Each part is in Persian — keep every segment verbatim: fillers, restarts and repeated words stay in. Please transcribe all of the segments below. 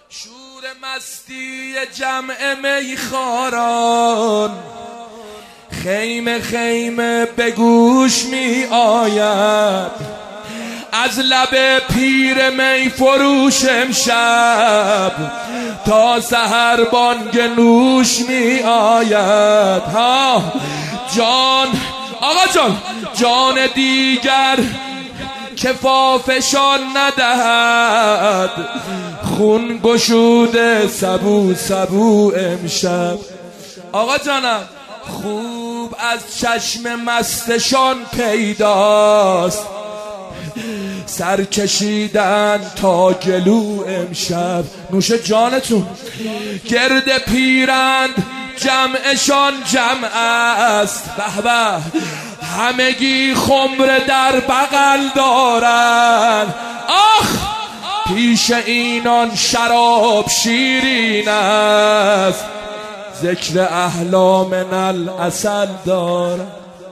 شور مستی جمع میخواران خیمه خیمه به گوش می آید، از لب پیر می فروش امشب تا سحر بانگ نوش می آید. ها جان آقا جان، جان دیگر کفافشان ندهد، خون گشوده سبو سبو امشب. آقا جانم خوب از چشم مستشان پیداست، سر کشیدن تا گلو امشب. نوش جانتون. گرد پیرند جمعشان جمع است، به به همگی خمر در بغل دارند. آخ پیش اینان شراب شیرین است، ذکر احلام العسل دارند.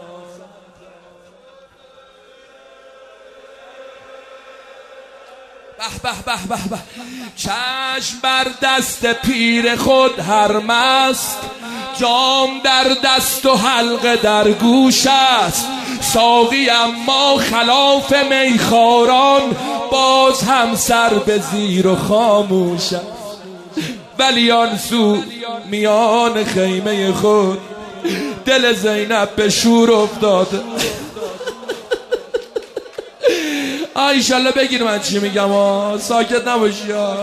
به به به به به چشم بر دست پیر خود هر مست، جام در دست و حلقه در گوش است. ساقی اما خلاف میخواران باز هم سر به زیر و خاموش است. ولی آن سو میان خیمه خود دل زینب به شور افتاده. ایشالله بگیر من چی میگم ها، ساکت نباشی ها.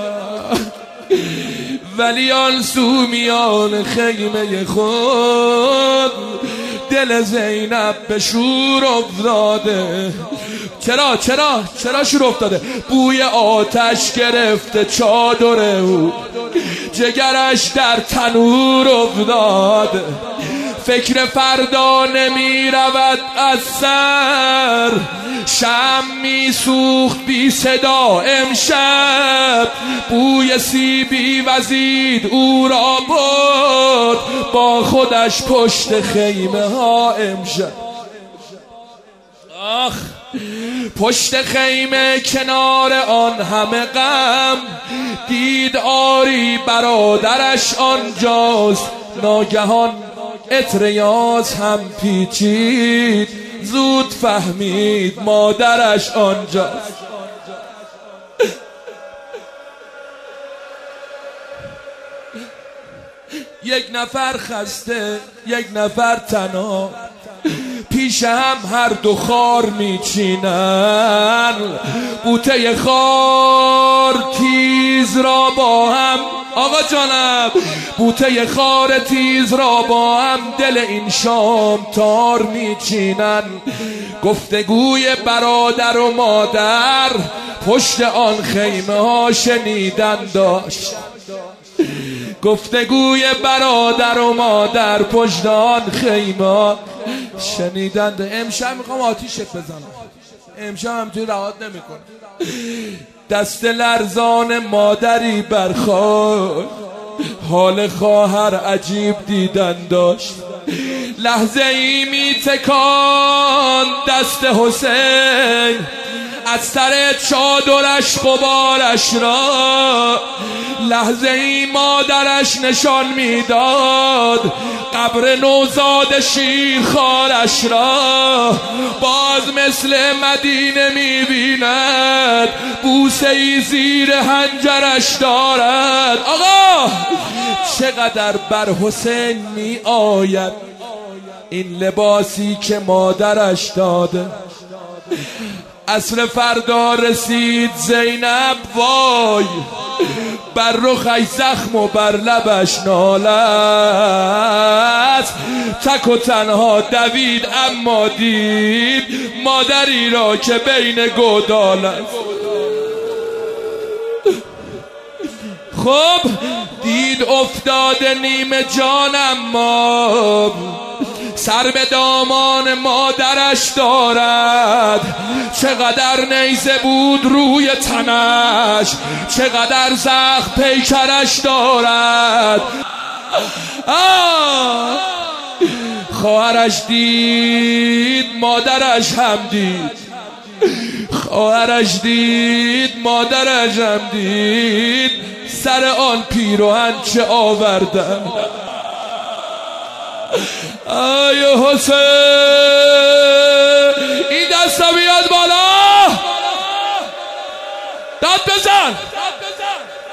ولی آن سو میان خیمه خود دل زینب به شور افتاده. چرا چرا چرا شور افتاده؟ بوی آتش گرفته چادر او، جگرش در تنور افتاده. فکر فردا نمی رود از سر، شم می سوخت بی صدا امشب. بوی سیبی وزید او را برد با خودش پشت خیمه ها امشب. آخ پشت خیمه کنار آن همه غم، دید آری برادرش آنجاست. ناگهان عطر یاس هم پیچید، زود فهمید مادرش آنجاست. یک نفر خسته یک نفر تنها، پیش هم هر دو خار میچینن. بوته خار تیز را با هم، آقا جانم بوته خار تیز را با هم دل این شام تار میچینن. گفتگوی برادر و مادر پشت آن خیمه ها شنیدن داشت. گفتگوی برادر و مادر پشت آن خیمه ها شنیدند. امشب میخوام آتیشت بزنم، امشب هم توی رهات نمیکنم. دست لرزان مادری برخاست، حال خواهر عجیب دیدن داشت. لحظه ای می تکان دست حسین از سر چادرش غبارش را. لحظه ای مادرش نشان میداد قبر نوزاد شیرخوارش را. باز مثل مدینه میبیند بوسه ای زیر حنجرش دارد. آقا چقدر بر حسین می آید این لباسی که مادرش داده. عصر فردا رسید زینب وای، بر رخش زخم و بر لبش ناله است. تک و تنها دوید اما دید مادری را که بین گودال است. خب دید افتاده نیمه جان اما سر به دامان مادرش دارد. چقدر نیزه بود روی تنش، چقدر زخم پیکرش دارد. آه خواهرش دید مادرش هم دید، خواهرش دید مادرش هم دید. سر آن پیراهن چه آوردم. ای حسین این دستا بیاد بالا، داد بزن